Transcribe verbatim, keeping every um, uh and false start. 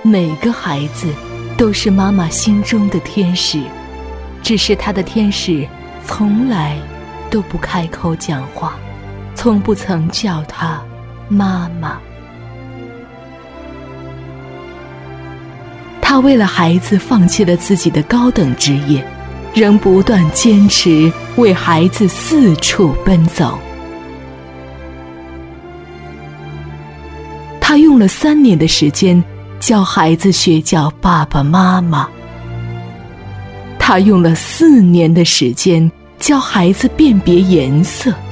每个孩子都是妈妈心中的天使，只是她的天使从来都不开口讲话，从不曾叫她妈妈。她为了孩子放弃了自己的高等职业，仍不断坚持为孩子四处奔走。她用了三年的时间教孩子学叫爸爸妈妈，她用了四年的时间教孩子辨别颜色。